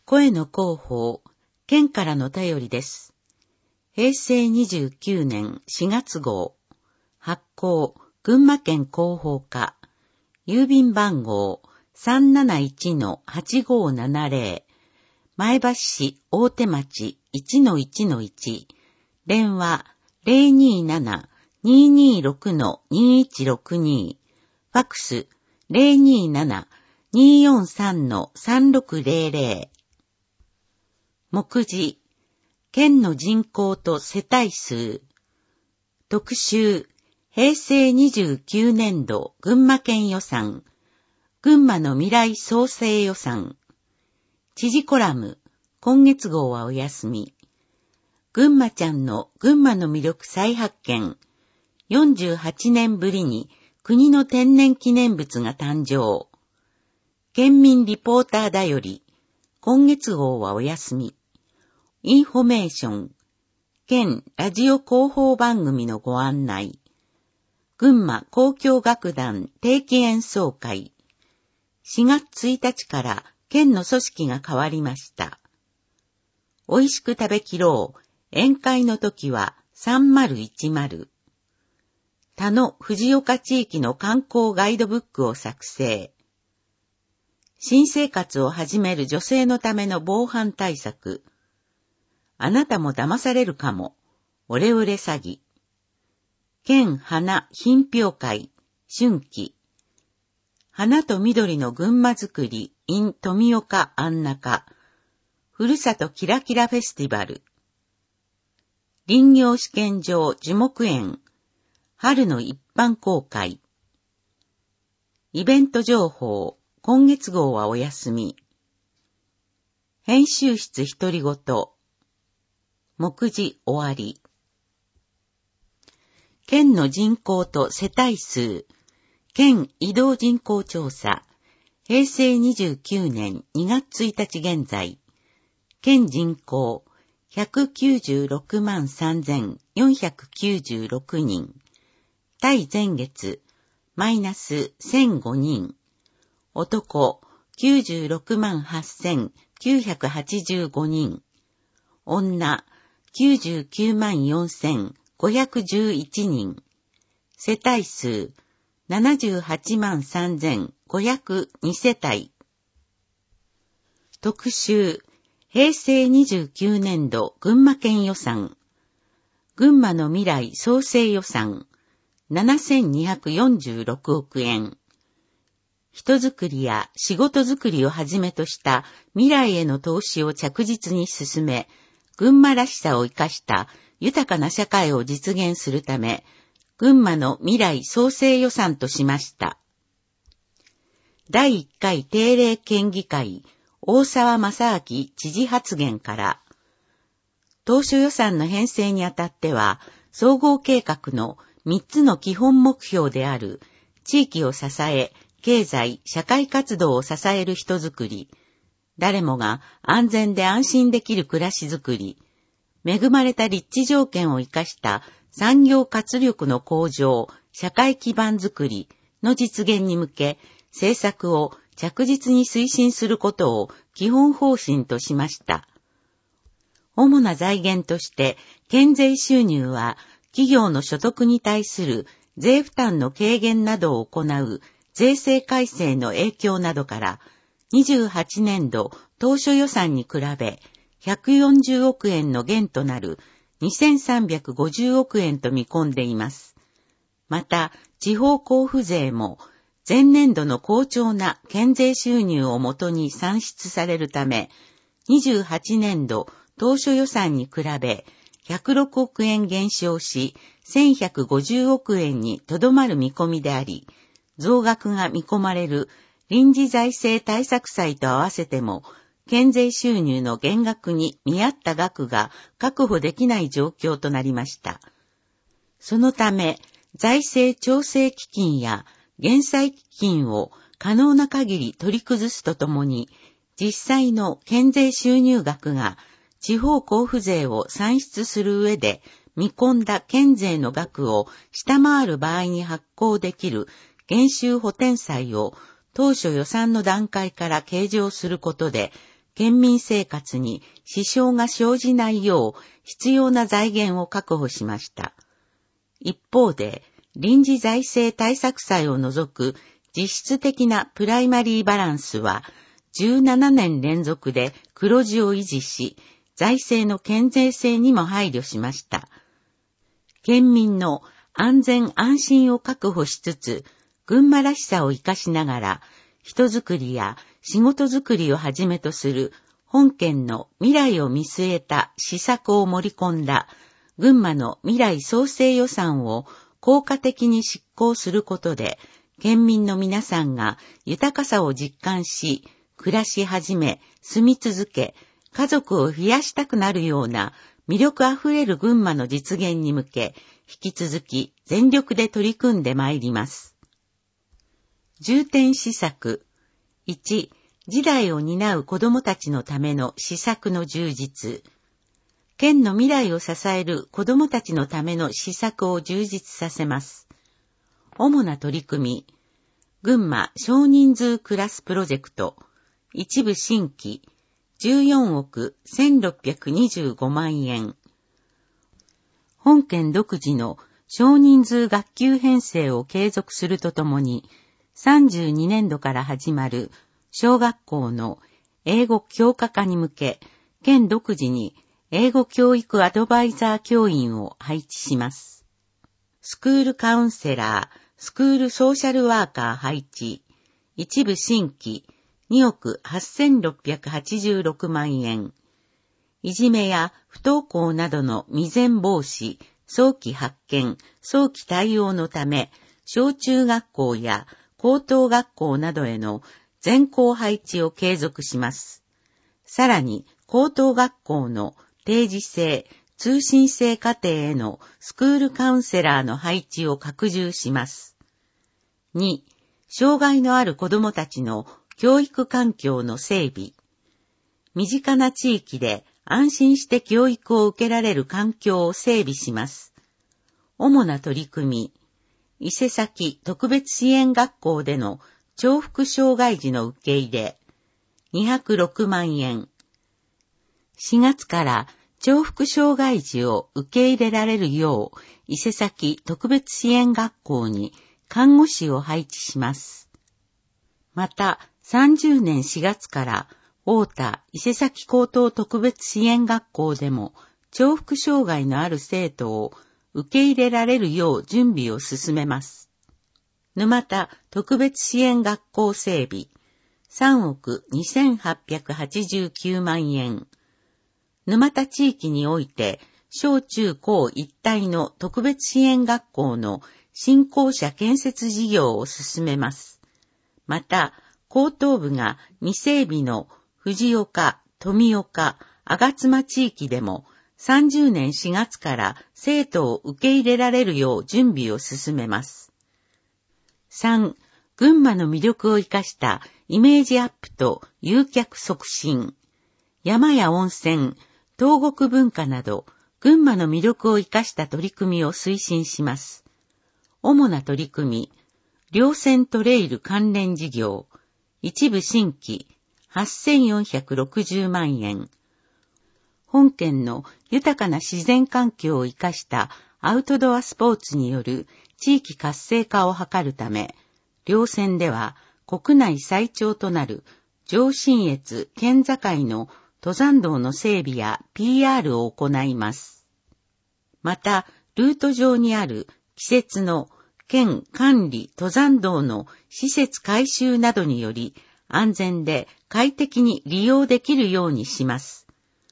声の広報、県からの便りです。平成29年4月号。発行、群馬県広報課。郵便番号 371-8570。前橋市大手町 1-1-1。電話 027-226-2162。ファックス 027-243-3600。目次、県の人口と世帯数。特集、平成29年度群馬県予算。群馬の未来創生予算。知事コラム、今月号はお休み。群馬ちゃんの群馬の魅力再発見。48年ぶりに国の天然記念物が誕生。県民リポーターだより、今月号はお休み。インフォメーション。県ラジオ広報番組のご案内。群馬交響楽団定期演奏会。4月1日から県の組織が変わりました。美味しく食べきろう。宴会の時は3010。田野藤岡地域の観光ガイドブックを作成。新生活を始める女性のための防犯対策。あなたも騙されるかも。オレオレ詐欺。県花品評会、春季。花と緑の群馬づくり in 富岡安中。ふるさとキラキラフェスティバル。林業試験場樹木園。春の一般公開。イベント情報、今月号はお休み。編集室独り言。目次終わり。県の人口と世帯数。県移動人口調査。平成29年2月1日現在。県人口196万3496人。対前月、マイナス1005人。男96万8985人。女99万4511人。世帯数78万3502世帯。特集、平成29年度群馬県予算。群馬の未来創生予算。7246億円。人づくりや仕事づくりをはじめとした未来への投資を着実に進め、群馬らしさを生かした豊かな社会を実現するため、群馬の未来創生予算としました。第1回定例県議会、大沢正明知事発言から、当初予算の編成にあたっては、総合計画の3つの基本目標である、地域を支え、経済、社会活動を支える人づくり、誰もが安全で安心できる暮らしづくり、恵まれた立地条件を生かした産業活力の向上、社会基盤づくりの実現に向け、政策を着実に推進することを基本方針としました。主な財源として、県税収入は企業の所得に対する税負担の軽減などを行う税制改正の影響などから、28年度当初予算に比べ140億円の減となる2350億円と見込んでいます。また、地方交付税も前年度の好調な県税収入をもとに算出されるため、28年度当初予算に比べ106億円減少し、1150億円にとどまる見込みであり、増額が見込まれる臨時財政対策債と合わせても、県税収入の減額に見合った額が確保できない状況となりました。そのため、財政調整基金や減債基金を可能な限り取り崩すとともに、実際の県税収入額が地方交付税を算出する上で見込んだ県税の額を下回る場合に発行できる減収補填債を当初予算の段階から計上することで、 県民生活に支障が生じないよう必要な財源を確保しました。一方で、臨時財政対策債を除く実質的なプライマリーバランスは17年連続で黒字を維持し、財政の健全性にも配慮しました。県民の安全安心を確保しつつ、群馬らしさを生かしながら、人づくりや仕事づくりをはじめとする本県の未来を見据えた施策を盛り込んだ群馬の未来創生予算を効果的に執行することで、県民の皆さんが豊かさを実感し、暮らし始め、住み続け、家族を増やしたくなるような魅力あふれる群馬の実現に向け、引き続き全力で取り組んでまいります。重点施策。1、次代を担う子どもたちのための施策の充実。県の未来を支える子どもたちのための施策を充実させます。主な取り組み。群馬少人数クラスプロジェクト。一部新規。14億1625万円。本県独自の少人数学級編成を継続するとともに、32年度から始まる小学校の英語強化化に向け、県独自に英語教育アドバイザー教員を配置します。スクールカウンセラー、スクールソーシャルワーカー配置、一部新規、2億8686万円。いじめや不登校などの未然防止、早期発見、早期対応のため、小中学校や高等学校などへの全校配置を継続します。さらに、高等学校の定時制、通信制課程へのスクールカウンセラーの配置を拡充します。2、障害のある子どもたちの教育環境の整備。身近な地域で安心して教育を受けられる環境を整備します。主な取り組み。伊勢崎特別支援学校での重複障害児の受け入れ。206万円。4月から重複障害児を受け入れられるよう、伊勢崎特別支援学校に看護師を配置します。また、30年4月から、太田伊勢崎高等特別支援学校でも、重複障害のある生徒を受け入れられるよう準備を進めます。沼田特別支援学校整備、3億2889万円。沼田地域において、小中高一体の特別支援学校の新校舎建設事業を進めます。また、高等部が未整備の藤岡、富岡、吾妻地域でも30年4月から生徒を受け入れられるよう準備を進めます。3、群馬の魅力を生かしたイメージアップと誘客促進。山や温泉、東国文化など、群馬の魅力を生かした取り組みを推進します。主な取り組み、稜線トレイル関連事業、一部新規、8460万円。本県の豊かな自然環境を生かしたアウトドアスポーツによる地域活性化を図るため、稜線では国内最長となる上信越県境の登山道の整備や PR を行います。また、ルート上にある季節の県管理登山道の施設改修などにより安全で快適に利用できるようにします。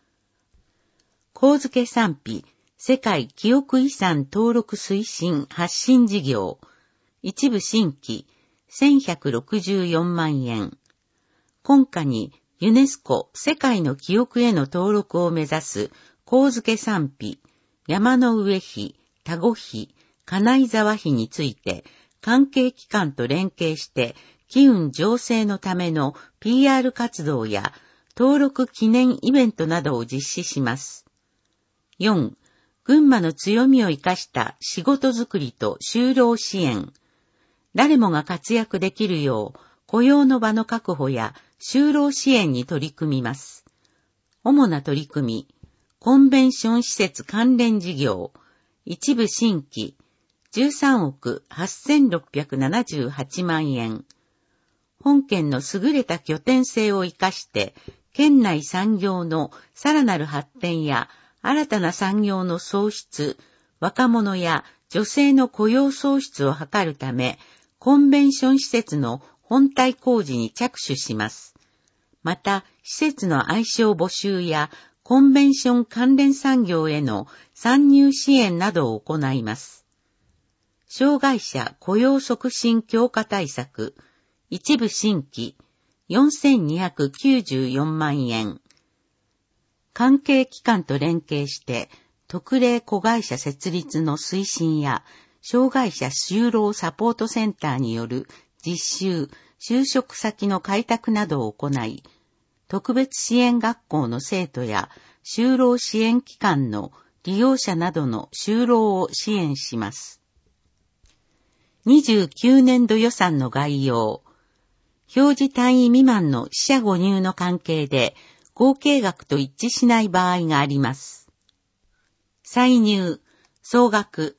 神付賛否世界記憶遺産登録推進発信事業、一部新規1164万円。今夏にユネスコ世界の記憶への登録を目指す神付賛否、山の上碑、田子碑、金井沢碑について関係機関と連携して機運醸成のための PR 活動や登録記念イベントなどを実施します。4、群馬の強みを生かした仕事づくりと就労支援。誰もが活躍できるよう雇用の場の確保や就労支援に取り組みます。 主な取り組み、コンベンション施設関連事業、一部新規、13億8678万円。本県の優れた拠点性を生かして、県内産業のさらなる発展や新たな産業の創出、若者や女性の雇用創出を図るため、コンベンション施設の本体工事に着手します。また、施設の愛称募集やコンベンション関連産業への参入支援などを行います。障害者雇用促進強化対策、一部新規、4294万円。関係機関と連携して、特例子会社設立の推進や、障害者就労サポートセンターによる実習、就職先の開拓などを行い、特別支援学校の生徒や就労支援機関の利用者などの就労を支援します。29年度予算の概要。表示単位未満の四捨五入の関係で合計額と一致しない場合があります。歳入、総額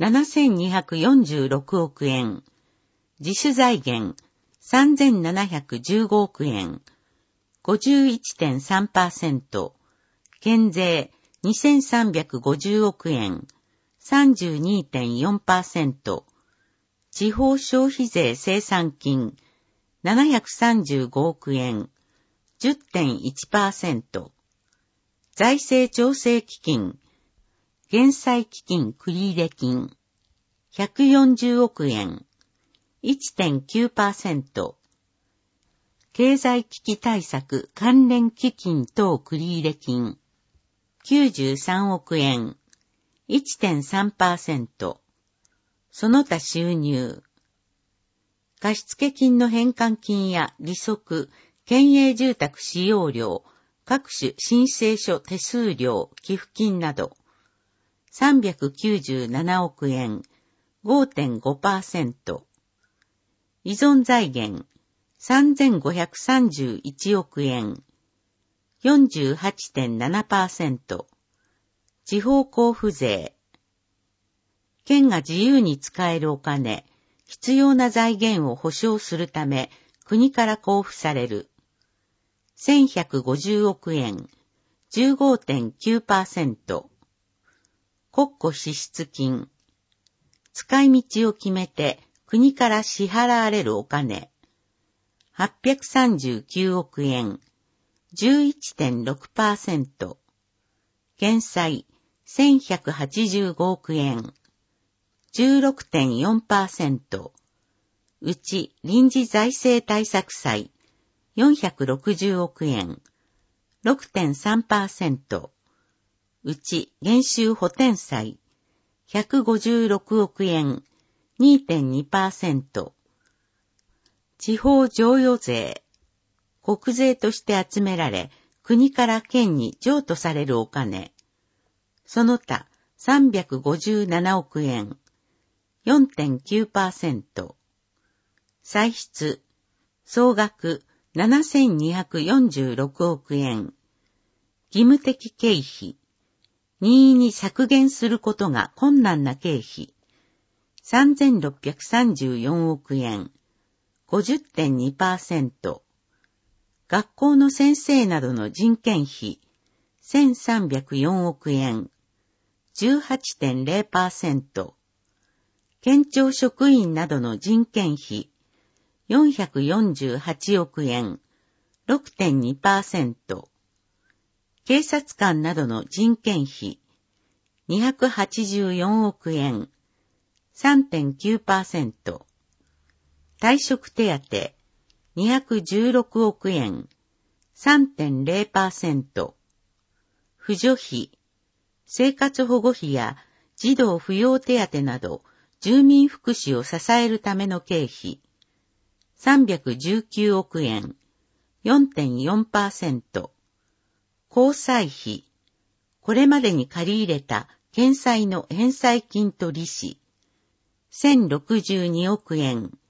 7246億円。自主財源3715億円。51.3%。県税2350億円。32.4%。地方消費税生産金735億円。10.1%。財政調整基金。減債基金繰入金。140億円。1.9%。経済危機対策関連基金等繰入金。93億円。1.3%。その他収入。貸付金の返還金や利息、県営住宅使用料、各種申請書手数料、寄付金など、397億円、5.5%。依存財源、3531億円、48.7%。地方交付税。県が自由に使えるお金、必要な財源を保証するため、国から交付される。1150億円、15.9%。国庫支出金。使い道を決めて、国から支払われるお金。839億円、11.6%。減債、1185億円。16.4%。うち臨時財政対策債460億円 6.3%。うち減収補填債156億円 2.2%。地方譲与税。国税として集められ、国から県に譲渡されるお金。その他357億円。4.9%。歳出、総額7246億円。義務的経費、任意に削減することが困難な経費、3634億円。50.2%。学校の先生などの人件費、1304億円。18.0%。県庁職員などの人件費、448億円、6.2%。警察官などの人件費、284億円、3.9%。退職手当、216億円、3.0%。扶助費、生活保護費や児童扶養手当など、住民福祉を支えるための経費、319億円、4.4%。公債費、これまでに借り入れた県債の返済金と利子、1062億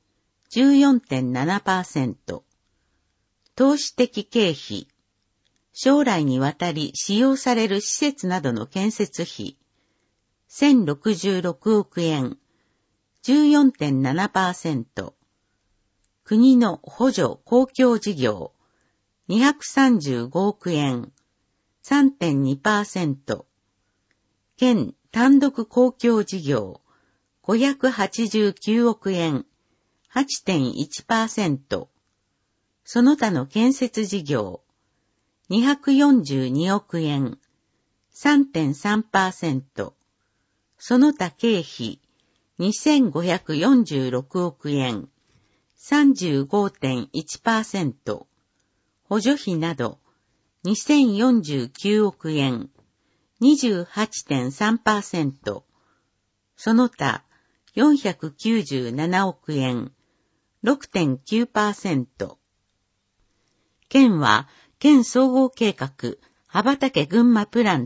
円、14.7%。投資的経費、 将来にわたり使用される施設などの建設費、1066億円、14.7%。国の補助公共事業、235億円、3.2%。県単独公共事業、589億円、8.1%。その他の建設事業、242億円、3.3%。その他経費、2546億円、35.1%。補助費など、2049億円、28.3%。その他、497億円、6.9%。県は、県総合計画、羽ばたけ群馬プラン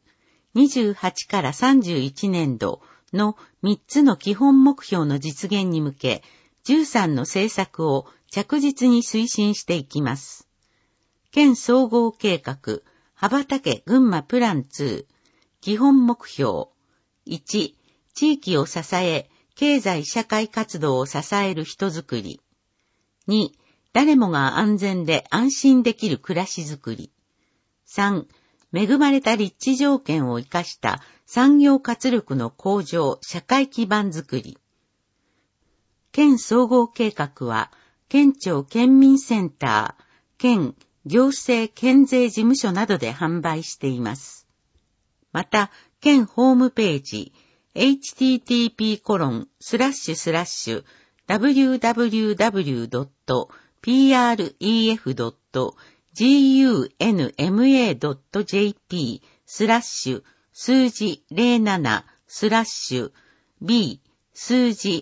2、28から31年度の3つの基本目標の実現に向け、13の政策を着実に推進していきます。県総合計画、羽ばたけ群馬プラン2、基本目標。1、地域を支え、経済社会活動を支える人づくり。2、誰もが安全で安心できる暮らしづくり。3、恵まれた立地条件を生かした産業活力の向上、社会基盤づくり。県総合計画は、県庁県民センター、県行政県税事務所などで販売しています。また、県ホームページ、http://www.pref.gunma.jp/ 数字07/B 数字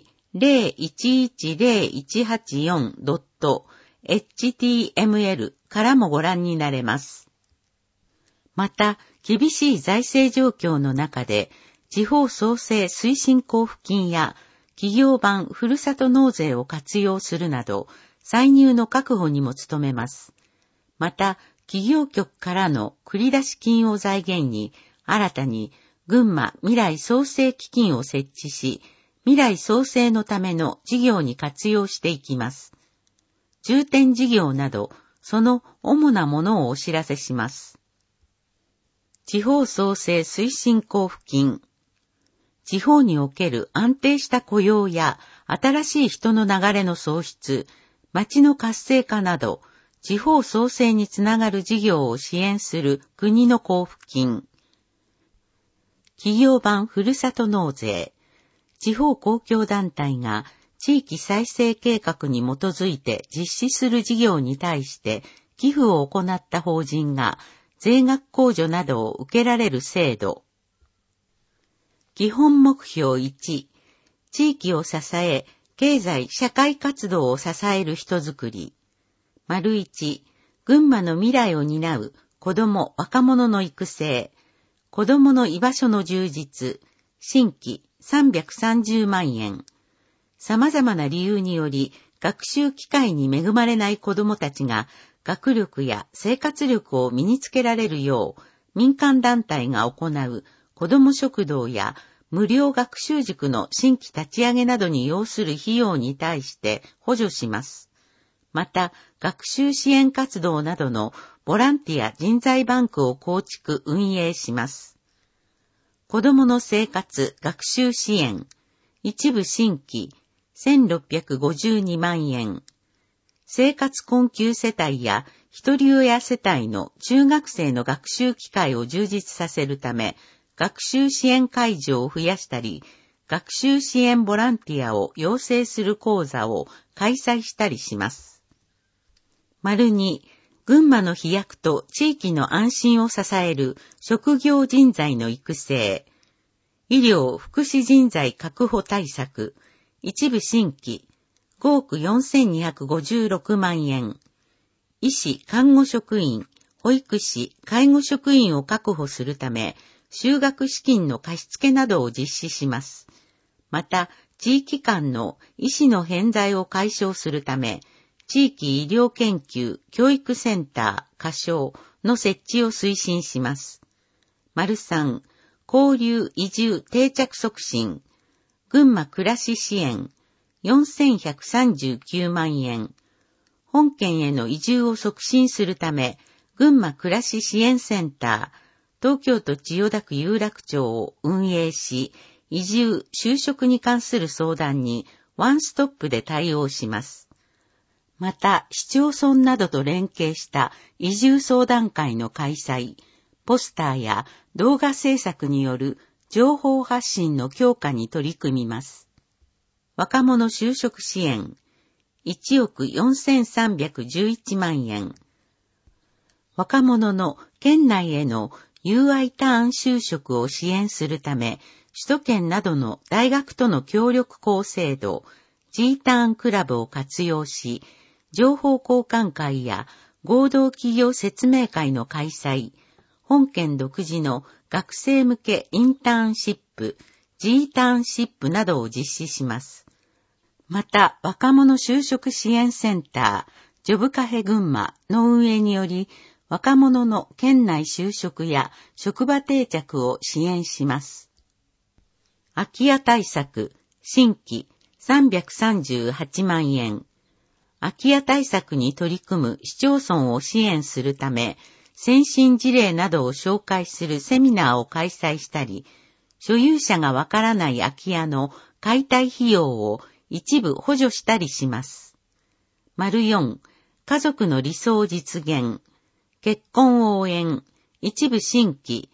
011018.html からもご覧になれます。また、厳しい財政状況の中で、地方創生推進交付金や企業版ふるさと納税を活用するなど、歳入の確保にも努めます。また、企業局からの繰出金を財源に、新たに群馬未来創生基金を設置し、未来創生のための事業に活用していきます。重点事業など、その主なものをお知らせします。地方創生推進交付金。地方における安定した雇用や新しい人の流れの創出、町の活性化など、地方創生につながる事業を支援する国の交付金。企業版ふるさと納税。地方公共団体が地域再生計画に基づいて実施する事業に対して寄付を行った法人が税額控除などを受けられる制度。基本目標1、地域を支え、経済社会活動を支える人づくり。1、群馬の未来を担う子ども・若者の育成、子どもの居場所の充実、新規330万円。様々な理由により学習機会に恵まれない子どもたちが学力や生活力を身につけられるよう民間団体が行う子ども食堂や無料学習塾の新規立ち上げなどに要する費用に対して補助します。また、学習支援活動などのボランティア人材バンクを構築運営します。子どもの生活学習支援、一部新規1652万円。生活困窮世帯や一人親世帯の中学生の学習機会を充実させるため、学習支援会場を増やしたり、学習支援ボランティアを養成する講座を開催したりします。2、群馬の飛躍と地域の安心を支える職業人材の育成、医療・福祉人材確保対策、一部新規、5億4256万円。医師・看護職員、保育士・介護職員を確保するため、就学資金の貸付などを実施します。また、地域間の医師の偏在を解消するため、地域医療研究教育センター、仮称、 の設置を推進します。3、交流移住定着促進、群馬暮らし支援、4139万円。本県への移住を促進するため、群馬暮らし支援センター、東京都千代田区有楽町を運営し、移住、就職に関する相談にワンストップで対応します。また、市町村などと連携した移住相談会の開催、ポスターや動画制作による情報発信の強化に取り組みます。若者就職支援、1億4311万円。若者の県内への UI ターン就職を支援するため、首都圏などの大学との協力校制度、G ターンクラブを活用し、情報交換会や合同企業説明会の開催、本県独自の学生向けインターンシップ、G ターンシップなどを実施します。また、若者就職支援センター、ジョブカフェ群馬の運営により、若者の県内就職や職場定着を支援します。空き家対策、新規338万円。空き家対策に取り組む市町村を支援するため、先進事例などを紹介するセミナーを開催したり、所有者がわからない空き家の解体費用を一部補助したりします。4、家族の理想実現、結婚応援、一部新規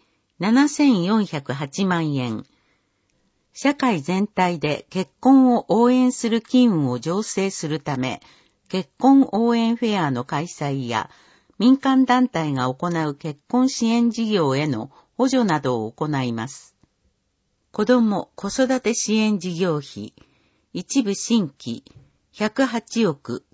7408万円。社会全体で結婚を応援する機運を醸成するため、結婚応援フェアの開催や、民間団体が行う結婚支援事業への補助などを行います。子ども・子育て支援事業費、一部新規108億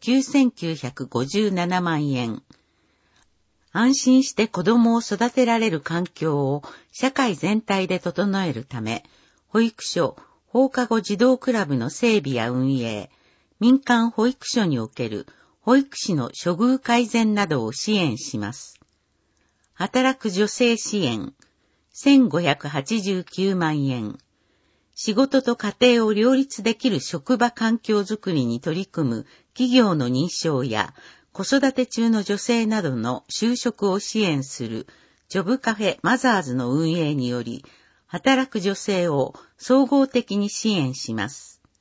9957万円。安心して子供を育てられる環境を社会全体で整えるため、保育所、放課後児童クラブの整備や運営、民間保育所における保育士の処遇改善などを支援します。働く女性支援、1589万円。仕事と家庭を両立できる職場環境づくりに取り組む企業の認証や、子育て中の女性などの就職を支援するジョブカフェマザーズの運営により、働く女性を総合的に支援します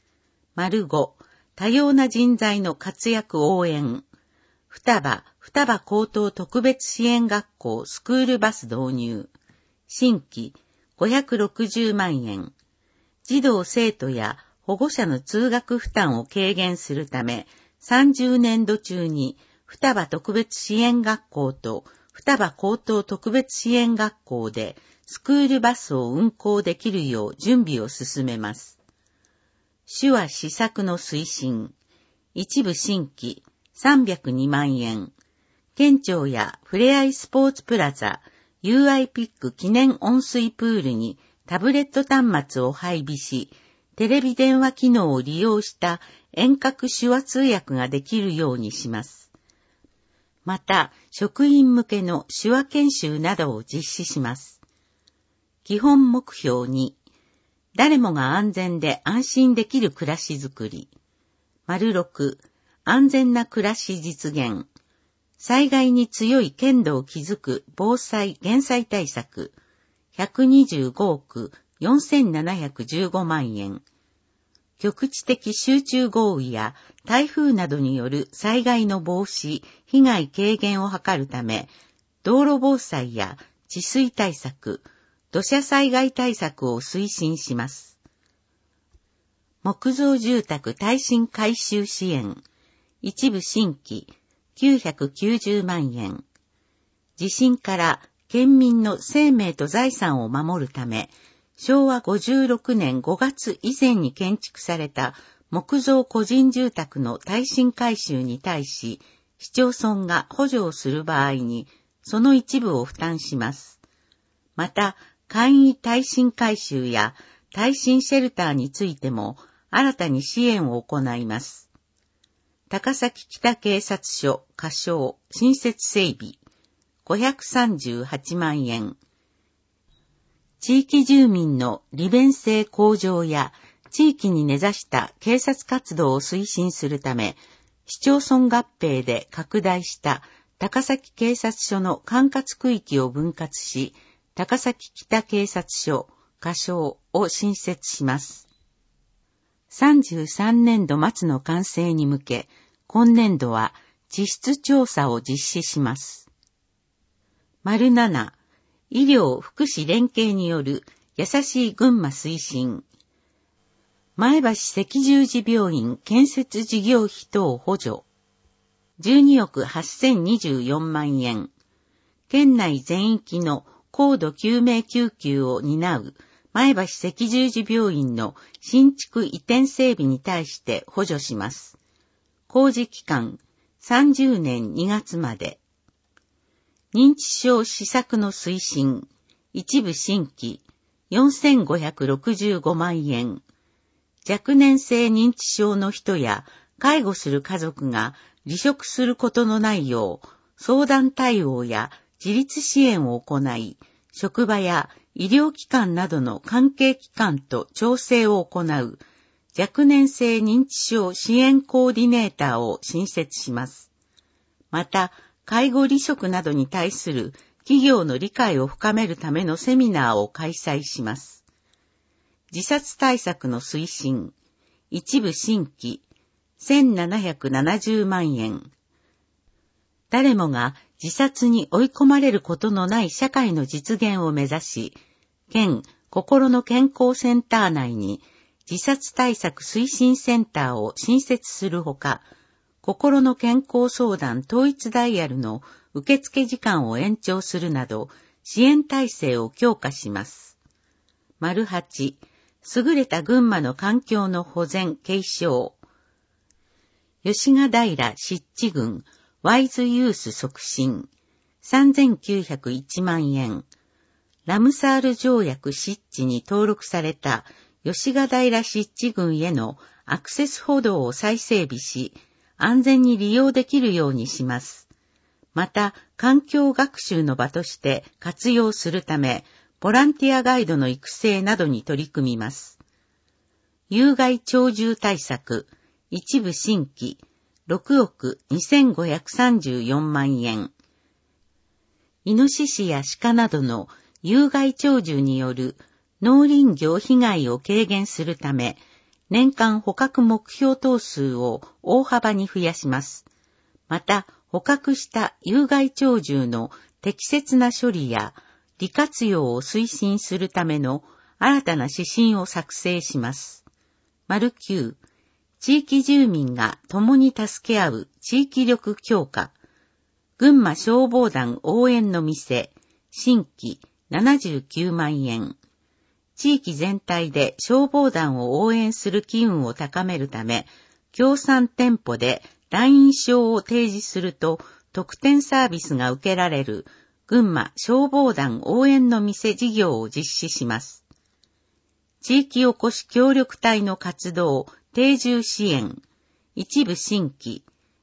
。5、多様な人材の活躍応援。双葉高等特別支援学校スクールバス導入。新規560万円。児童生徒や保護者の通学負担を軽減するため、30年度中に双葉特別支援学校と双葉高等特別支援学校でスクールバスを運行できるよう準備を進めます。手話施策の推進。一部新規302万円。県庁やふれあいスポーツプラザ、UI ピック記念温水プールにタブレット端末を配備し、テレビ電話機能を利用した遠隔手話通訳ができるようにします。また、職員向けの手話研修などを実施します。基本目標2、誰もが安全で安心できる暮らしづくり。6、安全な暮らし実現。災害に強い堅度を築く防災・減災対策。125億4715万円。局地的集中豪雨や台風などによる災害の防止、被害軽減を図るため、道路防災や治水対策、土砂災害対策を推進します。木造住宅耐震改修支援。一部新規990万円。地震から県民の生命と財産を守るため、昭和56年5月以前に建築された木造個人住宅の耐震改修に対し、市町村が補助をする場合に、その一部を負担します。また、簡易耐震改修や耐震シェルターについても、新たに支援を行います。高崎北警察署仮称新設整備。 538万円。地域住民の利便性向上や地域に根ざした警察活動を推進するため、市町村合併で拡大した高崎警察署の管轄区域を分割し、高崎北警察署、課称を新設します。33年度末の完成に向け、今年度は地質調査を実施します。7、医療・福祉連携による優しい群馬推進。前橋赤十字病院建設事業費等補助。12億8024万円。県内全域の高度救命救急を担う前橋赤十字病院の新築移転整備に対して補助します。工事期間30年2月まで。認知症施策の推進、一部新規、4565万円。若年性認知症の人や介護する家族が離職することのないよう、相談対応や自立支援を行い、職場や医療機関などの関係機関と調整を行う、若年性認知症支援コーディネーターを新設します。また、介護離職などに対する企業の理解を深めるためのセミナーを開催します。自殺対策の推進、一部新規、1770万円。誰もが自殺に追い込まれることのない社会の実現を目指し、県心の健康センター内に自殺対策推進センターを新設するほか、心の健康相談統一ダイヤルの受付時間を延長するなど、支援体制を強化します。8、優れた群馬の環境の保全継承。吉賀平湿地群ワイズユース促進。3901万円。ラムサール条約湿地に登録された吉賀平湿地群へのアクセス歩道を再整備し、安全に利用できるようにします。また、環境学習の場として活用するため、ボランティアガイドの育成などに取り組みます。有害鳥獣対策、一部新規、6億2534万円。イノシシや鹿などの有害鳥獣による農林業被害を軽減するため、年間捕獲目標頭数を大幅に増やします。また、捕獲した有害鳥獣の適切な処理や利活用を推進するための新たな指針を作成します。9、地域住民が共に助け合う地域力強化。群馬消防団応援の店、新規79万円。地域全体で消防団を応援する機運を高めるため、協賛店舗で団員証を提示すると特典サービスが受けられる群馬消防団応援の店事業を実施します。地域おこし協力隊の活動定住支援、一部新規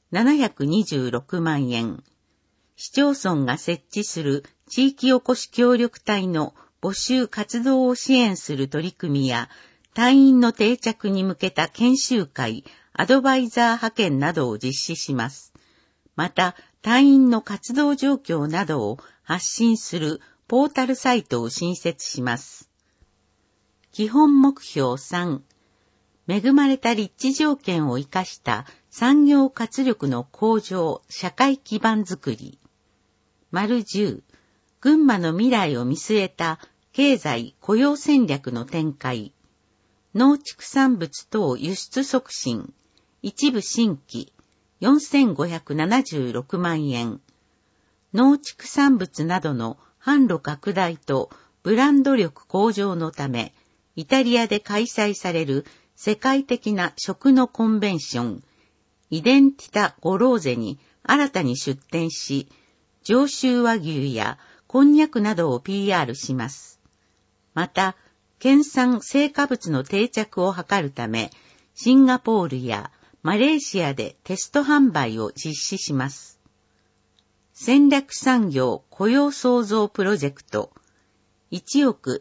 726万円。市町村が設置する地域おこし協力隊の募集活動を支援する取り組みや、隊員の定着に向けた研修会、アドバイザー派遣などを実施します。また、隊員の活動状況などを発信するポータルサイトを新設します。基本目標3、恵まれた立地条件を生かした産業活力の向上、社会基盤づくり。10、群馬の未来を見据えた経済雇用戦略の展開。農畜産物等輸出促進。一部新規4576万円。農畜産物などの販路拡大とブランド力向上のため、イタリアで開催される世界的な食のコンベンション、イデンティタ・ゴローゼに新たに出展し、上州和牛やこんにゃくなどを PR します。また、県産成果物の定着を図るため、シンガポールやマレーシアでテスト販売を実施します。 戦略産業雇用創造プロジェクト、1億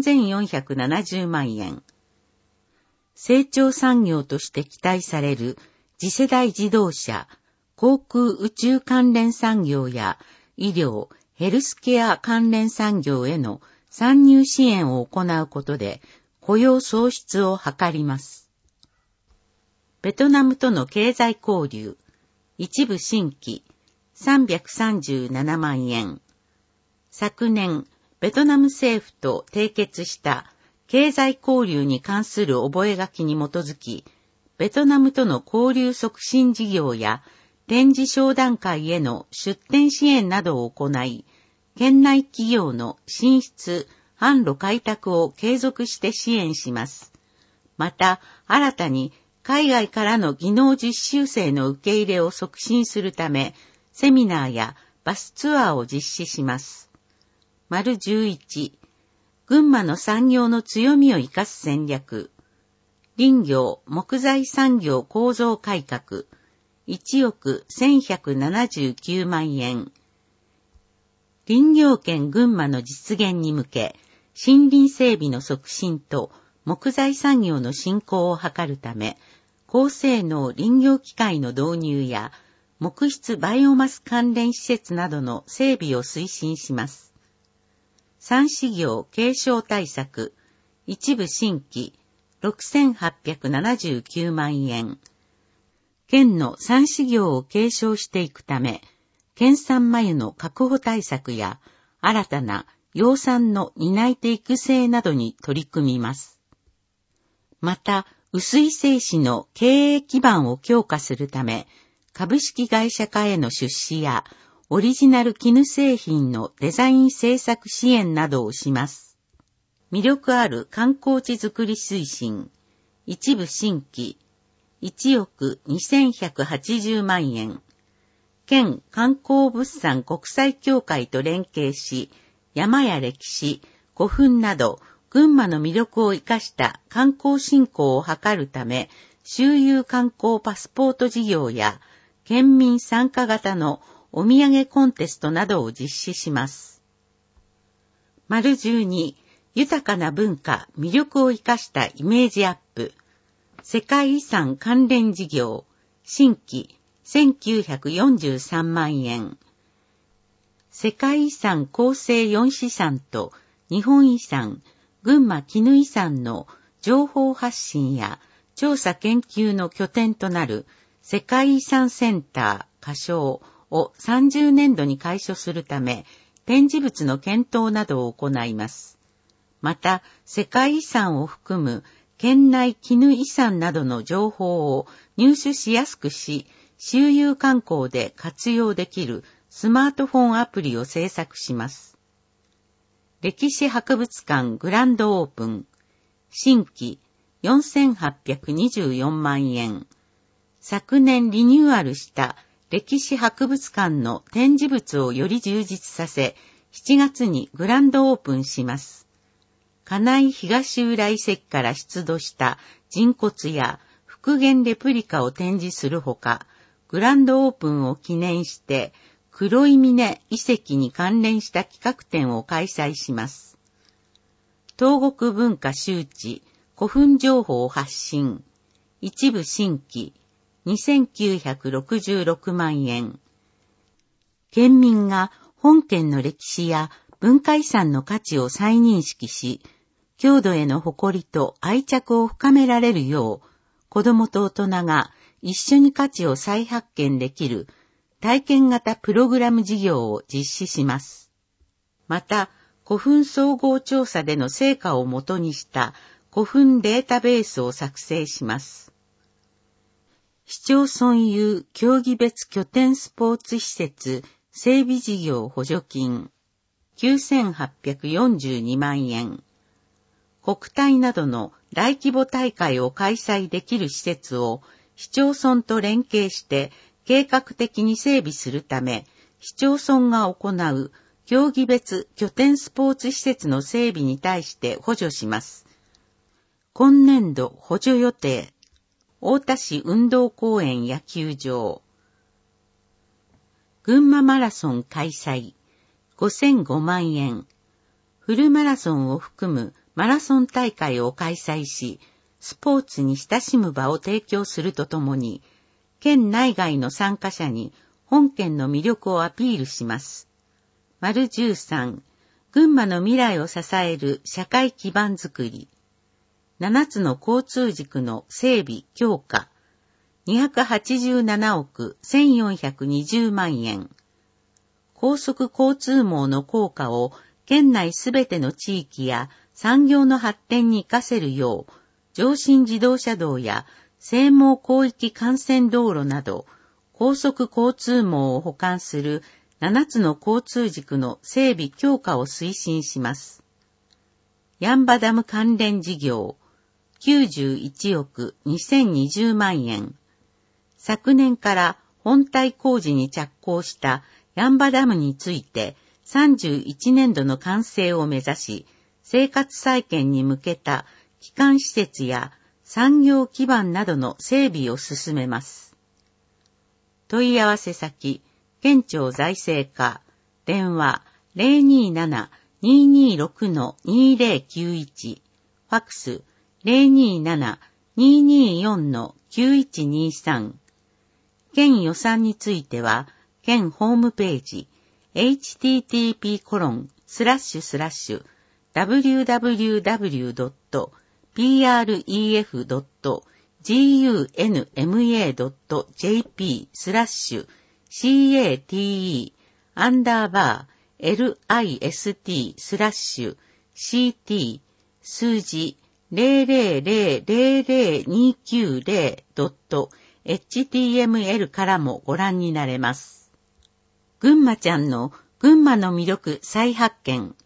3470万円。成長産業として期待される次世代自動車、航空宇宙関連産業や医療、ヘルスケア関連産業への参入支援を行うことで雇用創出を図ります。ベトナムとの経済交流、一部新規、337万円。昨年、ベトナム政府と締結した経済交流に関する覚書に基づき、ベトナムとの交流促進事業や展示商談会への出展支援などを行い、県内企業の進出、販路開拓を継続して支援します。また、新たに海外からの技能実習生の受け入れを促進するため、セミナーやバスツアーを実施します。丸11、群馬の産業の強みを生かす戦略。林業・木材産業構造改革。1億1179万円。林業圏群馬の実現に向け、森林整備の促進と木材産業の振興を図るため、高性能林業機械の導入や、木質バイオマス関連施設などの整備を推進します。産資業継承対策、一部新規、6879万円。県の産資業を継承していくため、県産繭の確保対策や、新たな養蚕の担い手育成などに取り組みます。また、臼井製紙の経営基盤を強化するため、株式会社化への出資や、オリジナル絹製品のデザイン制作支援などをします。魅力ある観光地づくり推進、一部新規、1億2180万円。県観光物産国際協会と連携し、山や歴史、古墳など、群馬の魅力を生かした観光振興を図るため、周遊観光パスポート事業や、県民参加型のお土産コンテストなどを実施します。丸12、豊かな文化、魅力を生かしたイメージアップ。世界遺産関連事業、新規、1943万円。世界遺産構成4資産と日本遺産、群馬絹遺産の情報発信や調査研究の拠点となる世界遺産センター仮称を30年度に開所するため展示物の検討などを行います。また、世界遺産を含む県内絹遺産などの情報を入手しやすくし、周遊観光で活用できるスマートフォンアプリを制作します。歴史博物館グランドオープン、新規4824万円。昨年リニューアルした歴史博物館の展示物をより充実させ、7月にグランドオープンします。金井東浦遺跡から出土した人骨や復元レプリカを展示するほか、グランドオープンを記念して、黒い峰遺跡に関連した企画展を開催します。東国文化周知、古墳情報発信、一部新規、2966万円。県民が本県の歴史や文化遺産の価値を再認識し、郷土への誇りと愛着を深められるよう、子どもと大人が一緒に価値を再発見できる体験型プログラム事業を実施します。また、古墳総合調査での成果をもとにした古墳データベースを作成します。市町村有競技別拠点スポーツ施設整備事業補助金9842万円。国体などの大規模大会を開催できる施設を市町村と連携して計画的に整備するため、市町村が行う競技別拠点スポーツ施設の整備に対して補助します。今年度補助予定、太田市運動公園野球場。 群馬マラソン開催、5005万円。フルマラソンを含むマラソン大会を開催し、スポーツに親しむ場を提供するとともに、県内外の参加者に本県の魅力をアピールします。丸13、群馬の未来を支える社会基盤づくり。7つの交通軸の整備強化。287億1420万円。高速交通網の効果を県内すべての地域や産業の発展に活かせるよう、上信自動車道や西網広域幹線道路など、高速交通網を補完する7つの交通軸の整備強化を推進します。八ッ場ダム関連事業、91億2020万円。昨年から本体工事に着工した八ッ場ダムについて31年度の完成を目指し、生活再建に向けた基幹施設や産業基盤などの整備を進めます。問い合わせ先、県庁財政課、電話 027-226-2091、ファクス 027-224-9123。県予算については、県ホームページ、http://www.pref.gunma.jp/cate-list/ct 数字 0000290.html からもご覧になれます。群馬ちゃんの群馬の魅力再発見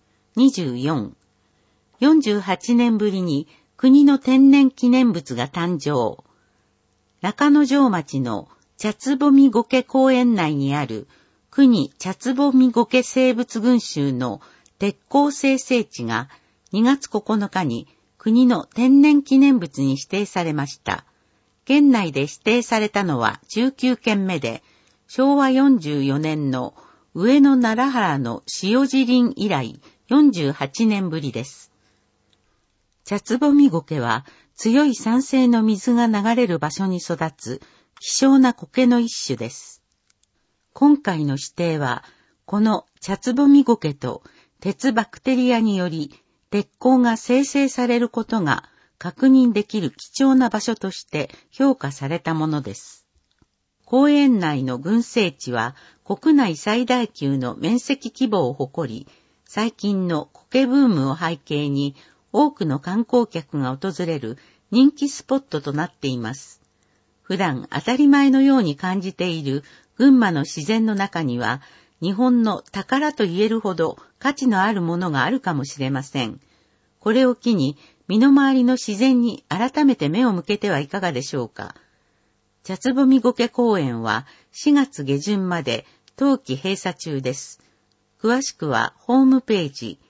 24。48年ぶりに国の天然記念物が誕生。中之条町の茶蕾苔公園内にある国茶蕾苔生物群集の鉄鋼生成地が2月9日に国の天然記念物に指定されました。県内で指定されたのは19件目で、昭和44年の上野奈良原の塩地林以来48年ぶりです。茶蕾苔は強い酸性の水が流れる場所に育つ希少な苔の一種です。今回の指定は、この茶蕾苔と鉄バクテリアにより鉄鋼が生成されることが確認できる貴重な場所として評価されたものです。公園内の群生地は国内最大級の面積規模を誇り、最近の苔ブームを背景に多くの観光客が訪れる人気スポットとなっています。普段当たり前のように感じている群馬の自然の中には、日本の宝と言えるほど価値のあるものがあるかもしれません。これを機に身の回りの自然に改めて目を向けてはいかがでしょうか。茶蕾苔公園は4月下旬まで冬季閉鎖中です。詳しくはホームページ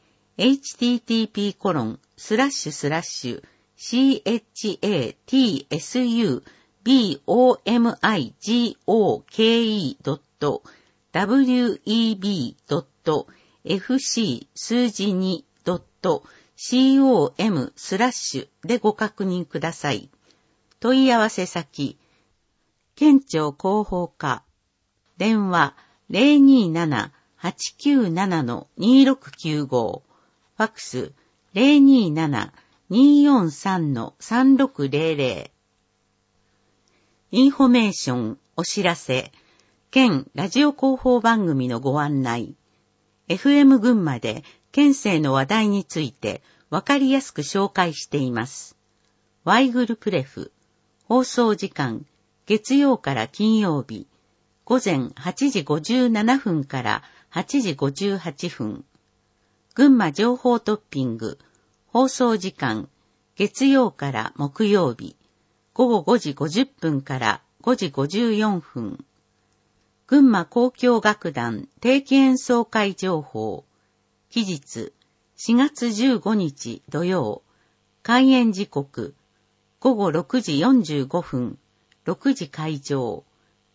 http://chatbomigoke.web.fc 数字 2.com/ でご確認ください。問い合わせ先、県庁広報課、電話 027-897-2695、ファクス 027-243-3600。インフォメーション、お知らせ、県ラジオ広報番組のご案内。FM 群馬で県政の話題についてわかりやすく紹介しています。ワイグルプレフ、放送時間、月曜から金曜日、午前8時57分から8時58分。群馬情報トッピング、放送時間、月曜から木曜日、午後5時50分から5時54分。群馬交響楽団定期演奏会情報。期日、4月15日土曜。開演時刻、午後6時45分、6時開場。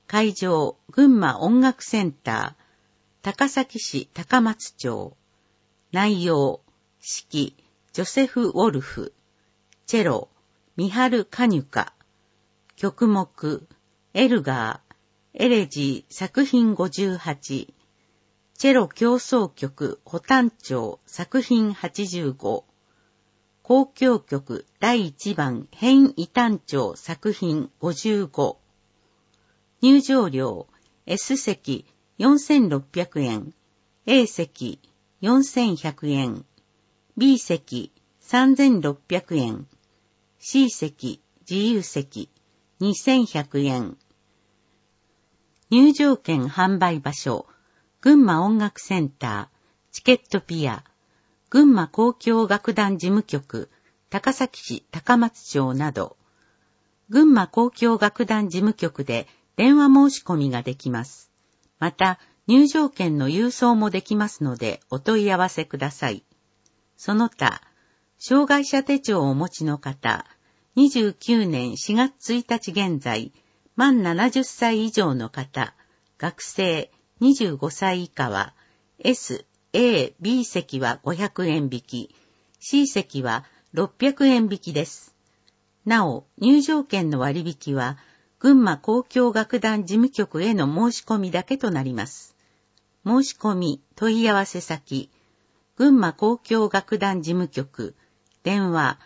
会場、群馬音楽センター、高崎市高松町。内容、指揮、ジョセフ・ウォルフ。チェロ、ミハル・カニュカ。曲目、エルガー、エレジー作品58。チェロ協奏曲、補単調作品85。交響曲第1番変異単調作品55。入場料 S 席4600円、A 席4100円、B 席3600円、C 席自由席2100円。入場券販売場所、群馬音楽センター、チケットピア、群馬交響楽団事務局、高崎市高松町など、群馬交響楽団事務局で電話申し込みができます。また、入場券の郵送もできますので、お問い合わせください。その他、障害者手帳をお持ちの方、29年4月1日現在、満70歳以上の方、学生25歳以下は、S、A、B 席は500円引き、C 席は600円引きです。なお、入場券の割引は、群馬交響楽団事務局への申し込みだけとなります。申し込み、問い合わせ先、群馬交響楽団事務局、電話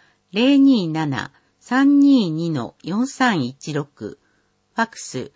027-322-4316、ファクス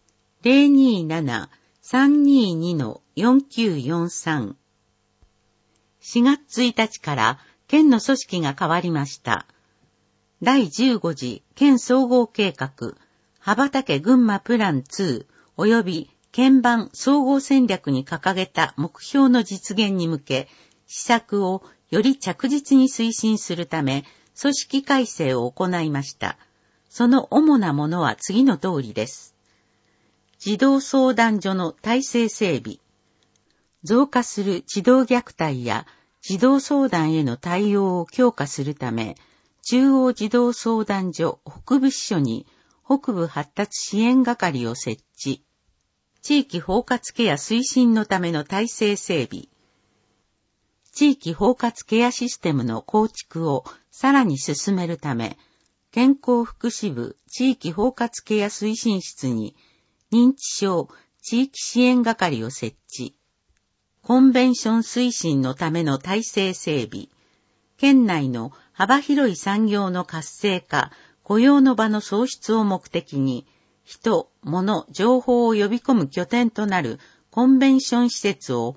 027-322-4943。4月1日から県の組織が変わりました。第15次県総合計画、羽ばたけ群馬プラン2及び県版総合戦略に掲げた目標の実現に向け、施策をより着実に推進するため、組織改正を行いました。その主なものは次の通りです。児童相談所の体制整備。増加する児童虐待や児童相談への対応を強化するため、中央児童相談所北部支所に北部発達支援係を設置。地域包括ケア推進のための体制整備。地域包括ケアシステムの構築をさらに進めるため、健康福祉部地域包括ケア推進室に認知症地域支援係を設置。コンベンション推進のための体制整備。県内の幅広い産業の活性化、雇用の場の創出を目的に、人、物、情報を呼び込む拠点となるコンベンション施設を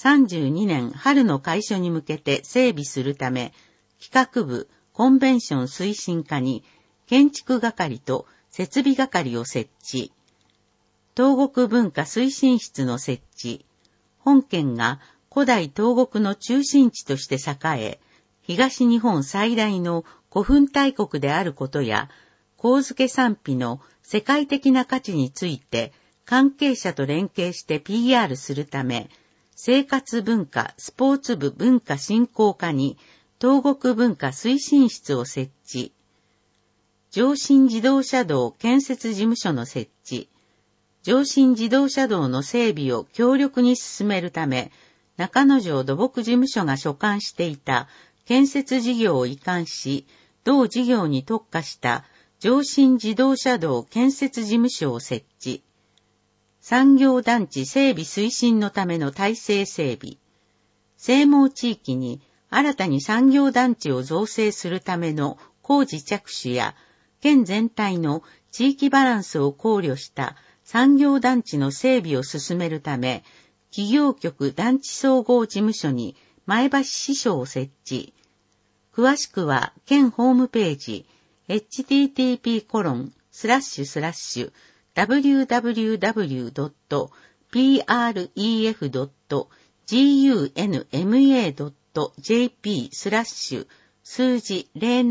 32年春の開所に向けて整備するため、企画部コンベンション推進課に建築係と設備係を設置。東国文化推進室の設置。本県が古代東国の中心地として栄え、東日本最大の古墳大国であることや、上野産品の世界的な価値について関係者と連携して PR するため、生活文化スポーツ部文化振興課に東国文化推進室を設置。上信自動車道建設事務所の設置。上信自動車道の整備を強力に進めるため、中之条土木事務所が所管していた建設事業を移管し、同事業に特化した上信自動車道建設事務所を設置。産業団地整備推進のための体制整備。西毛地域に新たに産業団地を造成するための工事着手や、県全体の地域バランスを考慮した産業団地の整備を進めるため、企業局団地総合事務所に前橋支所を設置。詳しくは県ホームページ、http://www.pref.gunma.jp/ 数字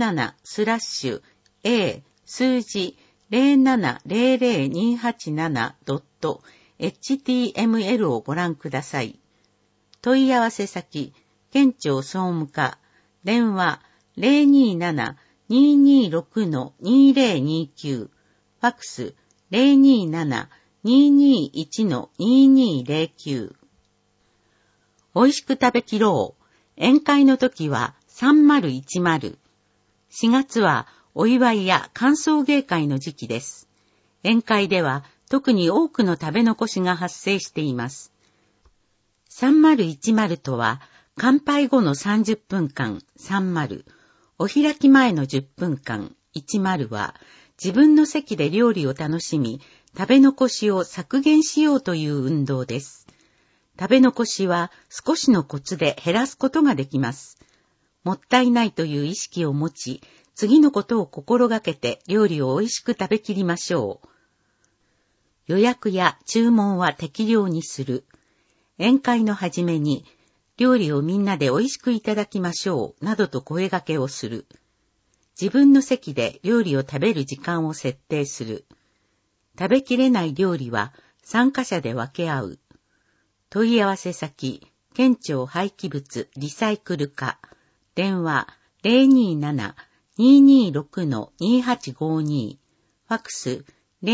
07/A 数字07-00287.html をご覧ください。問い合わせ先、県庁総務課、電話 027-226-2029、ファクス 221-2209。美味しく食べきろう。宴会の時は3010。4月はお祝いや歓送迎会の時期です。宴会では特に多くの食べ残しが発生しています。3010とは、乾杯後の30分間、30、お開き前の10分間、10は、自分の席で料理を楽しみ、食べ残しを削減しようという運動です。食べ残しは少しのコツで減らすことができます。もったいないという意識を持ち、次のことを心がけて料理を美味しく食べきりましょう。予約や注文は適量にする。宴会の初めに、料理をみんなで美味しくいただきましょう、などと声掛けをする。自分の席で料理を食べる時間を設定する。食べきれない料理は参加者で分け合う。問い合わせ先、県庁廃棄物リサイクル課。電話 027-226-2852。ファクス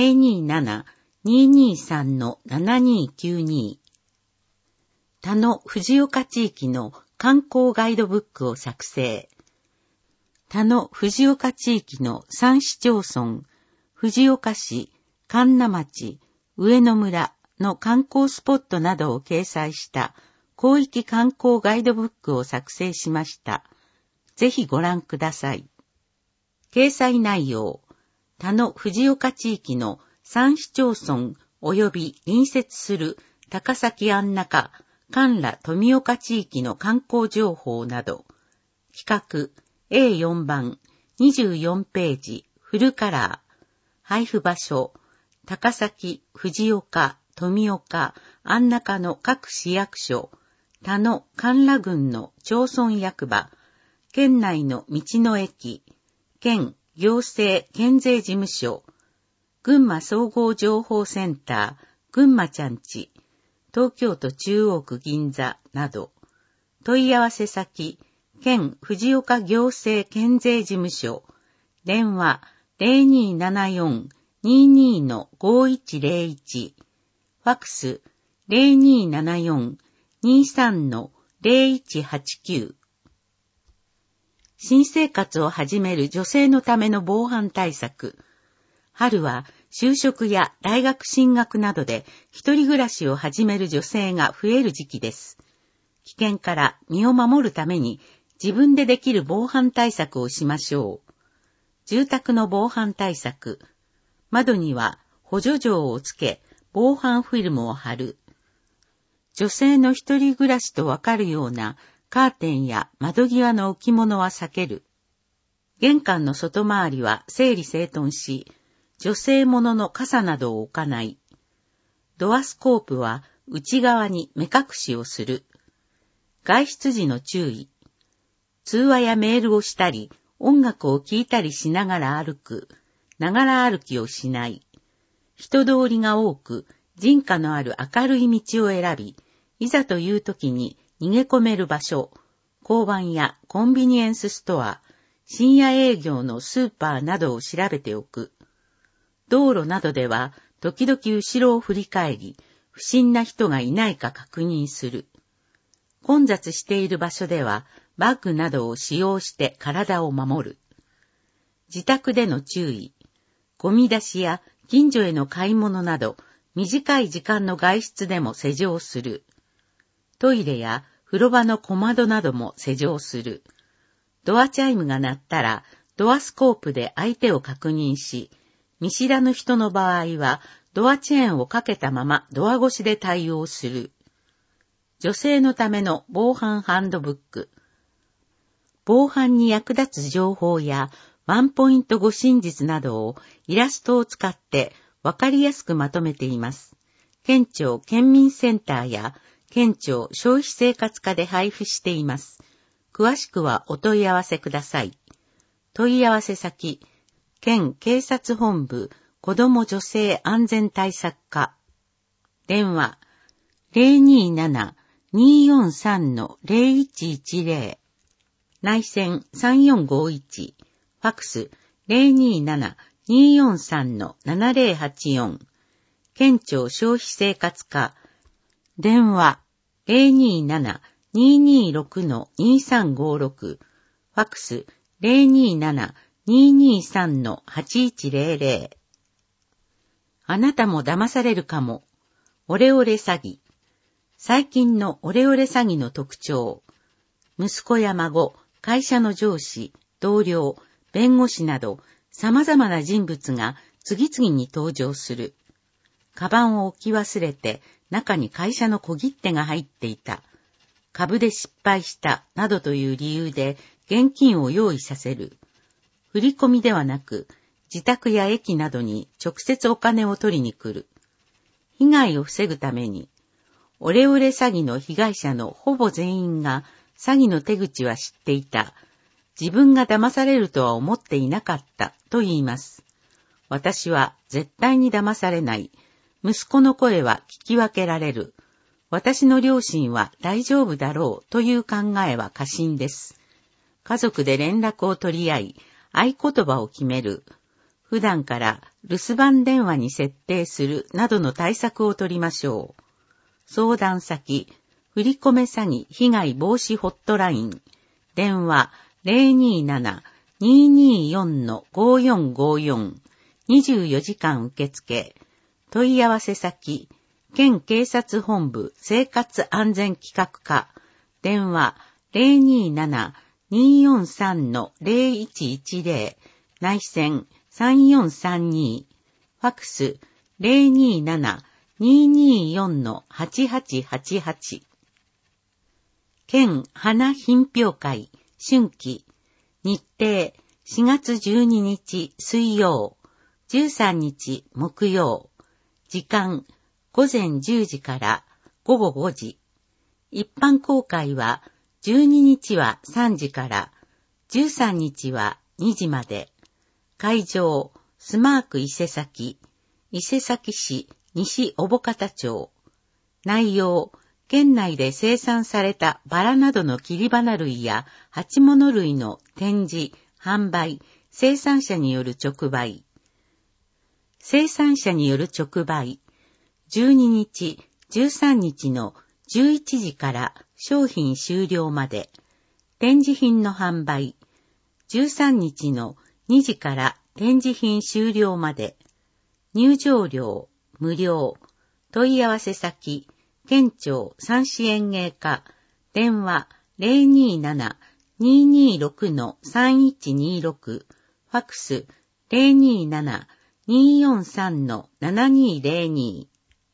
027-223-7292。他の藤岡地域の観光ガイドブックを作成。他の藤岡地域の3市町村、藤岡市、神流町、上野村の観光スポットなどを掲載した広域観光ガイドブックを作成しました。ぜひご覧ください。掲載内容、他の藤岡地域の3市町村及び隣接する高崎安中、神良富岡地域の観光情報など、企画 A4 番24ページフルカラー、配布場所、高崎、藤岡、富岡、安中の各市役所、他の神良郡の町村役場、県内の道の駅、県行政県税事務所、群馬総合情報センター、群馬ちゃんち、東京都中央区銀座など、問い合わせ先、県藤岡行政県税事務所、電話 0274-22-5101、ファクス 0274-23-0189。新生活を始める女性のための防犯対策。春は就職や大学進学などで一人暮らしを始める女性が増える時期です。危険から身を守るために自分でできる防犯対策をしましょう。住宅の防犯対策。窓には補助錠をつけ、防犯フィルムを貼る。女性の一人暮らしとわかるようなカーテンや窓際の置物は避ける。玄関の外回りは整理整頓し、女性ものの傘などを置かない。ドアスコープは内側に目隠しをする。外出時の注意。通話やメールをしたり、音楽を聴いたりしながら歩く。ながら歩きをしない。人通りが多く、人家のある明るい道を選び、いざという時に逃げ込める場所、交番やコンビニエンスストア、深夜営業のスーパーなどを調べておく。道路などでは、時々後ろを振り返り、不審な人がいないか確認する。混雑している場所では、バッグなどを使用して体を守る。自宅での注意。ゴミ出しや近所への買い物など、短い時間の外出でも施錠する。トイレや風呂場の小窓なども施錠する。ドアチャイムが鳴ったら、ドアスコープで相手を確認し、見知らぬ人の場合は、ドアチェーンをかけたままドア越しで対応する。女性のための防犯ハンドブック。防犯に役立つ情報やワンポイント護身術などをイラストを使ってわかりやすくまとめています。県庁県民センターや県庁消費生活課で配布しています。詳しくはお問い合わせください。問い合わせ先、県警察本部子ども女性安全対策課。電話 027-243-0110。内線3451。ファクス 027-243-7084。 県庁消費生活課、電話 027-226-2356、ファックス 027-223-8100。あなたも騙されるかも。オレオレ詐欺。最近のオレオレ詐欺の特徴。息子や孫、会社の上司、同僚、弁護士など様々な人物が次々に登場する。カバンを置き忘れて中に会社の小切手が入っていた。株で失敗したなどという理由で現金を用意させる。振り込みではなく自宅や駅などに直接お金を取りに来る。被害を防ぐために、オレオレ詐欺の被害者のほぼ全員が詐欺の手口は知っていた。自分が騙されるとは思っていなかったと言います。私は絶対に騙されない。息子の声は聞き分けられる。私の両親は大丈夫だろうという考えは過信です。家族で連絡を取り合い、合言葉を決める。普段から留守番電話に設定するなどの対策を取りましょう。相談先、振り込め詐欺被害防止ホットライン。電話 027-224-5454。24時間受付。問い合わせ先、県警察本部生活安全企画課。電話 027-243-0110。内線3432。ファックス 027-224-8888。県花品評会春季。日程4月12日水曜、13日木曜。時間午前10時から午後5時。一般公開は12日は3時から13日は2時まで。会場スマーク伊勢崎、伊勢崎市西小保方町。内容、県内で生産されたバラなどの切り花類や鉢物類の展示、販売、生産者による直売。生産者による直売。12日、13日の11時から商品終了まで。展示品の販売。13日の2時から展示品終了まで。入場料、無料。問い合わせ先、県庁三支園芸課。電話 027-226-3126。ファックス 027-243-7202。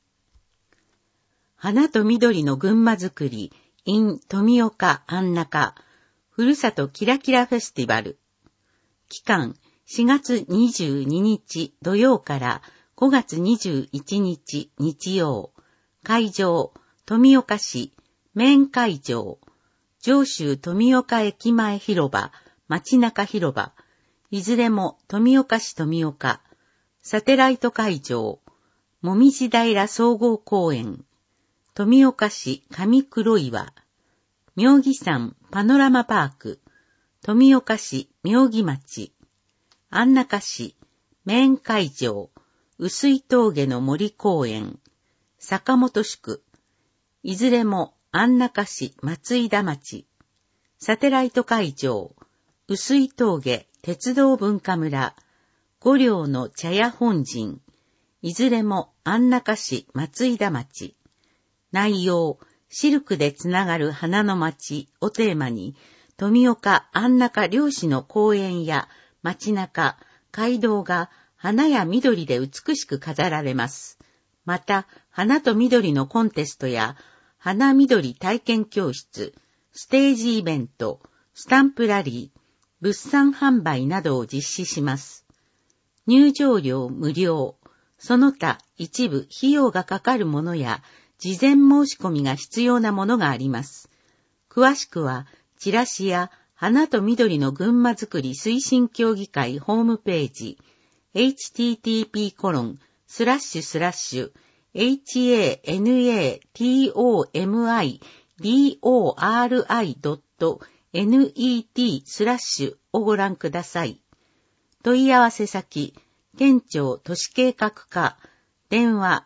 花と緑の群馬づくり in 富岡安中ふるさとキラキラフェスティバル。期間4月22日土曜から5月21日日曜。会場富岡市メイン会場。上州富岡駅前広場、街中広場。いずれも富岡市富岡。サテライト会場。もみじ平総合公園。富岡市上黒岩。妙義山パノラマパーク。富岡市妙義町。安中市メイン会場。碓氷峠の森公園。坂本宿。いずれも安中市松井田町。サテライト会場。碓氷峠鉄道文化村。五稜の茶屋本陣。いずれも安中市松井田町。内容、シルクでつながる花の町をテーマに、富岡安中両市の公園や街中、街道が花や緑で美しく飾られます。また、花と緑のコンテストや、花緑体験教室、ステージイベント、スタンプラリー、物産販売などを実施します。入場料無料、その他一部費用がかかるものや、事前申し込みが必要なものがあります。詳しくは、チラシや花と緑の群馬づくり推進協議会ホームページ、http://hanatomi.dori.net/ をご覧ください。問い合わせ先、県庁都市計画課、 電話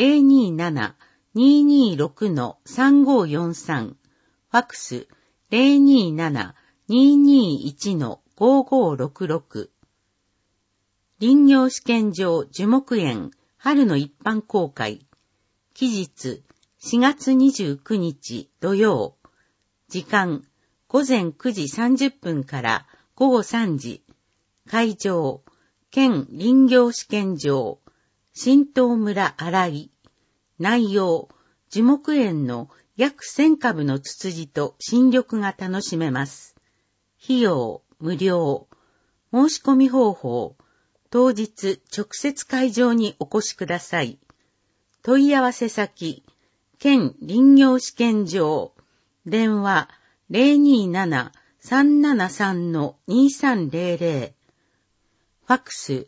027-226-3543、ファクス 027-221-5566。林業試験場樹木園春の一般公開。期日4月29日土曜。時間午前9時30分から午後3時。会場県林業試験場新東村新井。内容樹木園の約1000株のツツジと新緑が楽しめます。費用無料。申し込み方法当日直接会場にお越しください。問い合わせ先県林業試験場電話 027-373-2300 ファクス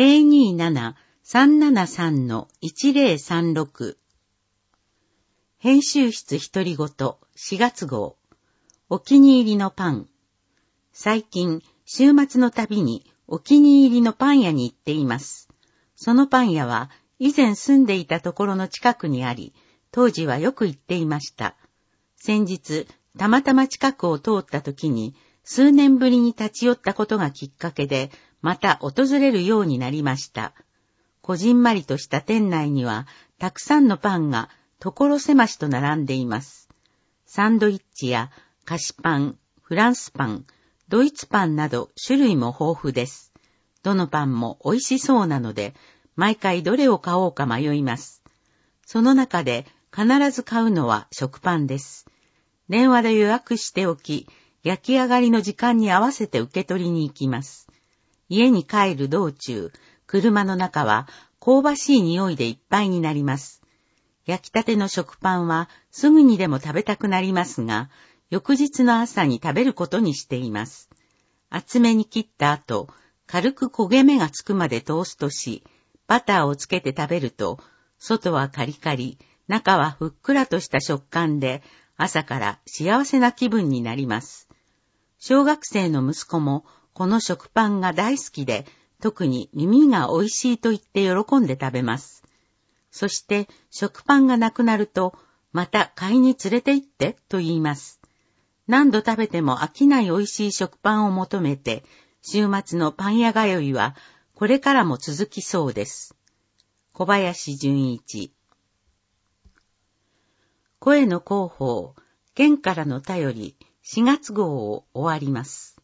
027-373-1036。編集室独り言4月号。お気に入りのパン。最近週末のたびにお気に入りのパン屋に行っています。そのパン屋は以前住んでいたところの近くにあり、当時はよく行っていました。先日たまたま近くを通った時に数年ぶりに立ち寄ったことがきっかけでまた訪れるようになりました。こじんまりとした店内にはたくさんのパンが所狭しと並んでいます。サンドイッチや菓子パン、フランスパン、ドイツパンなど種類も豊富です。どのパンも美味しそうなので、毎回どれを買おうか迷います。その中で必ず買うのは食パンです。電話で予約しておき、焼き上がりの時間に合わせて受け取りに行きます。家に帰る道中、車の中は香ばしい匂いでいっぱいになります。焼きたての食パンはすぐにでも食べたくなりますが、翌日の朝に食べることにしています。厚めに切った後、軽く焦げ目がつくまでトーストし、バターをつけて食べると、外はカリカリ、中はふっくらとした食感で、朝から幸せな気分になります。小学生の息子もこの食パンが大好きで、特に耳が美味しいと言って喜んで食べます。そして食パンがなくなると、また買いに連れて行ってと言います。何度食べても飽きない美味しい食パンを求めて、週末のパン屋通いはこれからも続きそうです。小林純一。声の広報、県からの便り4月号を終わります。